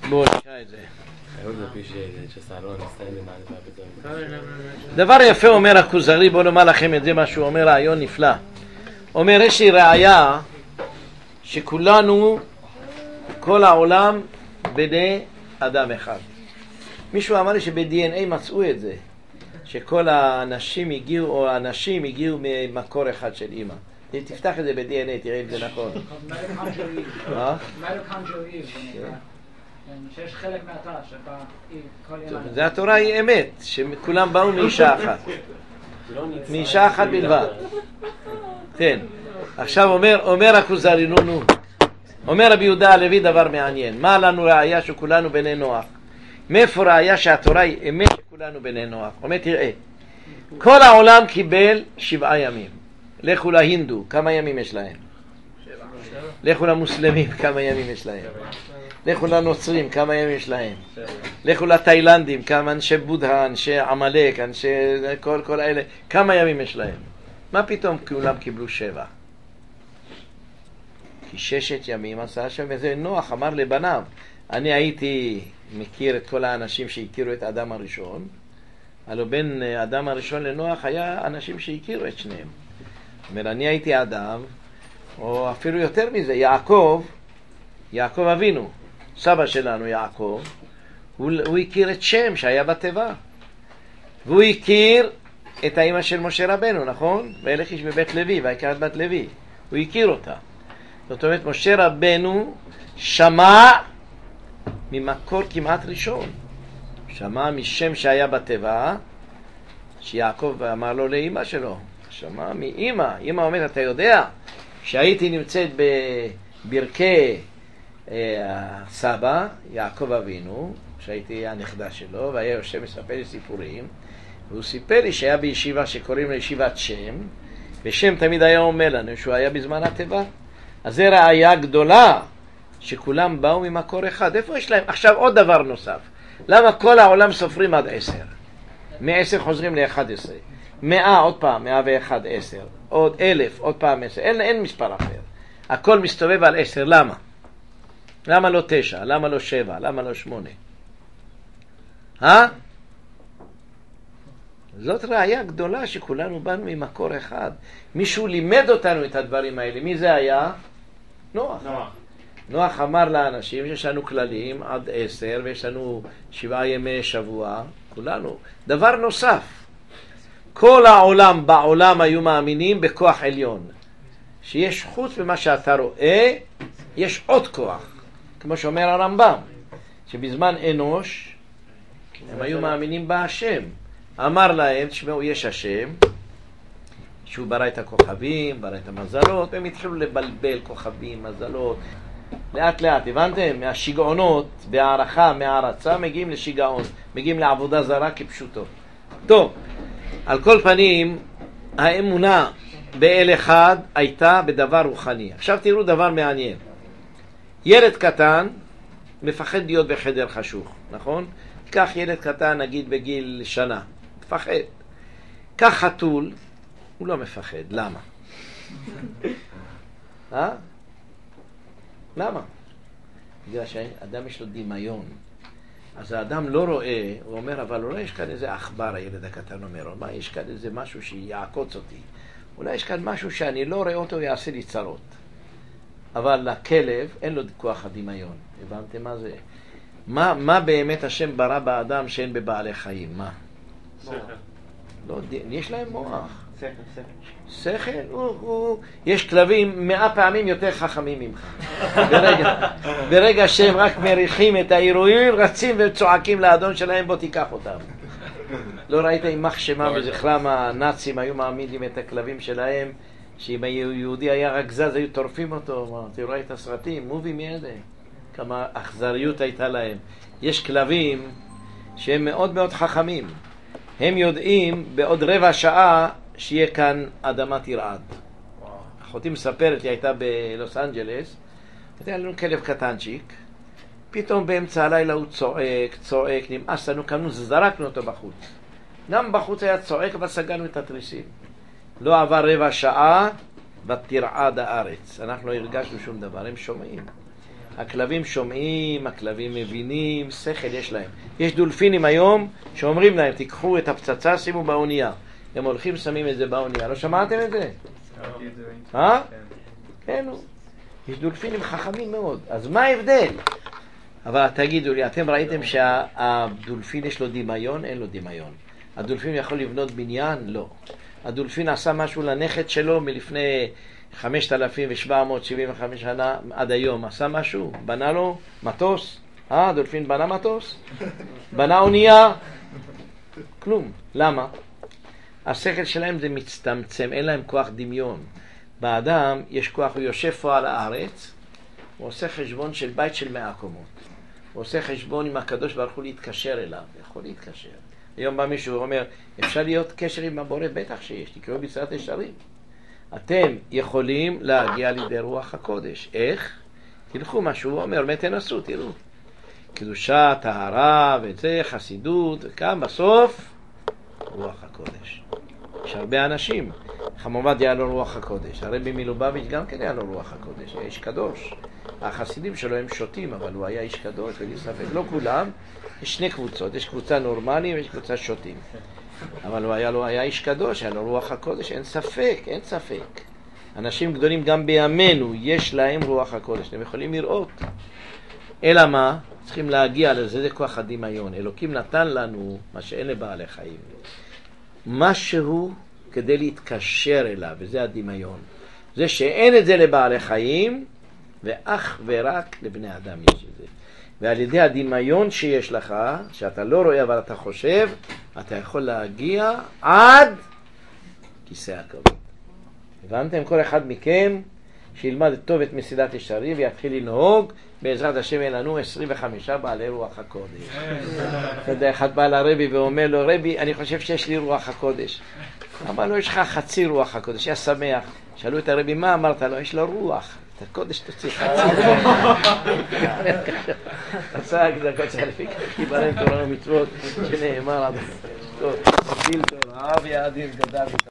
בואו נשאר את זה. דבר יפה אומר הכוזרי, בואו נאמר לכם את זה, מה שהוא אומר, רעיון נפלא. אומר, יש לי ראיה שכולנו, כל העולם בני אדם אחד. מישהו אמר לי שב-DNA מצאו את זה, שכל האנשים הגיעו, או האנשים הגיעו ממקור אחד של אמא. תפתח את זה ב-DNA, תראה אם זה נכון. שיש חלק מהתא שבה כל ילד. זה התורה היא אמת, שכולם באו מאישה אחת. מאישה אחת בלבד. כן. עכשיו אומר הכוזרי, נו. אומר רבי יהודה הלוי דבר מעניין. מה לנו ראיה שכולנו בני נוח? מאיפה ראיה שהתורה היא אמת שכולנו בני נוח? אומר, תראה. כל העולם קיבל 7 ימים. לכו להינדו, כמה ימים יש להם? 7. לכו למוסלמים, כמה ימים יש להם? לכו לנוצרים, כמה ימים יש להם? לכו לתאילנדים, כמה אנשי בודה, אנשי עמלק, אנשי כל אלה, כמה ימים יש להם? מה פתאום כולם קיבלו 7? כי 6 ימים עשה שם, וזה נוח אמר לבניו. אני הייתי מכיר את כל האנשים שהכירו את אדם הראשון, הלוא בין אדם הראשון לנוח היה אנשים שהכירו את שניהם. זאת אומרת, אני הייתי אדם, או אפילו יותר מזה, יעקב אבינו, סבא שלנו יעקב, הוא הכיר את שם שהיה בתיבה. והוא הכיר את האמא של משה רבנו, נכון? וילך איש בבית לוי, והכיר את בת לוי. הוא הכיר אותה. זאת אומרת, משה רבנו שמע ממקור כמעט ראשון. שמע משם שהיה בתיבה, שיעקב אמר לו לאמא שלו. שמע מאמא. אמא אומרת, אתה יודע שהייתי נמצאת בברכי הסבא, יעקב אבינו, שהייתי הנכדה שלו, והיה יושב מספר לי סיפורים, והוא סיפר לי שהיה בישיבה שקוראים לה ישיבת שם, ושם תמיד היה אומר לנו שהוא היה בזמן התיבה. אז זה ראיה גדולה שכולם באו ממקור אחד. איפה יש להם? עכשיו עוד דבר נוסף. למה כל העולם סופרים עד 10? מ-10 חוזרים ל-11. 100 עוד פעם, 101, 10. עוד 1000, עוד פעם 10. אין מספר אחר. הכל מסתובב על 10. למה? למה לא 9? למה לא 7? למה לא 8? זאת ראיה גדולה שכולנו באנו ממקור אחד. מישהו לימד אותנו את הדברים האלה. מי זה היה? נוח. נוח אמר לאנשים שיש לנו כללים עד 10 ויש לנו 7 ימי שבוע. כולנו. דבר נוסף. כל העולם בעולם היו מאמינים בכוח עליון. שיש חוץ ממה שאתה רואה, יש עוד כוח. כמו שאומר הרמב"ם, שבזמן אנוש הם היו מאמינים בהשם. אמר להם, תשמעו, יש השם, שהוא ברא את הכוכבים, ברא את המזלות, והם התחילו לבלבל כוכבים, מזלות. לאט לאט, הבנתם? מהשיגעונות, בהערכה, מהערצה, מגיעים לשיגעון, מגיעים לעבודה זרה כפשוטו. טוב, על כל פנים, האמונה באל אחד הייתה בדבר רוחני. עכשיו תראו דבר מעניין. ילד קטן מפחד להיות בחדר חשוך, נכון? כך ילד קטן נגיד בגיל שנה, מפחד. כך חתול, הוא לא מפחד. למה? למה? בגלל שהאדם יש לו דמיון. אז האדם לא רואה, הוא אומר, אבל אולי יש כאן איזה אכבר, הילד הקטן אומר, מה, יש כאן איזה משהו שיעקוץ אותי. אולי יש כאן משהו שאני לא רואה אותו ויעשה לי צרות. אבל לכלב אין לו כוח הדמיון. הבנתם מה זה? מה באמת השם ברא באדם שאין בבעלי חיים? מה? לא, יש להם מוח. שכל, יש כלבים 100 פעמים יותר חכמים ממך. ברגע שהם רק מריחים את האירועים, רצים וצועקים לאדון שלהם, בוא תיקח אותם. לא ראית עם מחשמה וזכרם הנאצים היו מעמידים את הכלבים שלהם, שאם היהודי היה רק זז היו טורפים אותו. תראו את הסרטים, מובים ידע, כמה אכזריות הייתה להם. יש כלבים שהם מאוד מאוד חכמים, הם יודעים בעוד רבע שעה שיהיה כאן אדמה תרעד. אחותי מספרת, היא הייתה בלוס אנג'לס, היה לנו כלב קטנצ'יק, פתאום באמצע הלילה הוא צועק, נמאס לנו, קמנו, זרקנו אותו בחוץ. גם בחוץ היה צועק, אבל סגרנו את התריסים. לא עבר רבע שעה, ותרעד הארץ. אנחנו לא הרגשנו שום דבר, הם שומעים. הכלבים שומעים, הכלבים מבינים, שכל יש להם. יש דולפינים היום שאומרים להם, תיקחו את הפצצה, שימו באונייה. הם הולכים, שמים את זה באונייה. לא שמעתם את זה? כן, יש דולפינים חכמים מאוד. אז מה ההבדל? אבל תגידו לי, אתם ראיתם שהדולפין יש לו דמיון? אין לו דמיון. הדולפין יכול לבנות בניין? לא. הדולפין עשה משהו לנכד שלו מלפני 5,775 שנה עד היום. עשה משהו? בנה לו מטוס? הדולפין בנה מטוס? בנה אונייה? כלום. למה? השכל שלהם זה מצטמצם, אין להם כוח דמיון. באדם יש כוח, הוא יושב פה על הארץ, הוא עושה חשבון של בית של 100 קומות. הוא עושה חשבון עם הקדוש ברוך הוא להתקשר אליו, יכול להתקשר. היום בא מישהו ואומר, אפשר להיות קשר עם הבורא? בטח שיש, תקראו ביצירת ישרים. אתם יכולים להגיע לידי רוח הקודש. איך? תלכו מה שהוא אומר, תנסו, תראו. קדושה, טהרה וזה, חסידות, וכאן בסוף רוח הקודש. יש הרבה אנשים. חמובד היה לו רוח הקודש. הרבי מלובביץ' גם כן היה לו רוח הקודש. היה איש קדוש. החסידים שלו הם שותים, אבל הוא היה איש קדוש, ואין ספק. לא כולם. יש שני קבוצות. יש קבוצה נורמלית ויש קבוצה שותים. אבל הוא היה איש קדוש, היה לו רוח הקודש. אין ספק, אין ספק. אנשים גדולים גם בימינו, יש להם רוח הקודש. אתם יכולים לראות. אלא מה? צריכים להגיע לזה, זה כוח הדמיון. אלוקים נתן לנו מה שאין לבעלי חיים. משהו כדי להתקשר אליו, וזה הדמיון. זה שאין את זה לבעלי חיים, ואך ורק לבני אדם יש את זה. ועל ידי הדמיון שיש לך, שאתה לא רואה אבל אתה חושב, אתה יכול להגיע עד כיסא הכבוד. הבנתם? כל אחד מכם שילמד טוב את מסילת ישרים ויתחיל לנהוג, בעזרת השם אין לנו 25 בעלי רוח הקודש. אתה יודע, אחד בא לרבי ואומר לו, רבי, אני חושב שיש לי רוח הקודש. אמר לו, יש לך חצי רוח הקודש, היה שמח. שאלו את הרבי, מה אמרת לו? יש לו רוח. את הקודש תוציא חצי. עשה הקדקות שלפי קיבלם תורה ומצוות שנאמר עד טוב, גיל תורה ויעדים גדל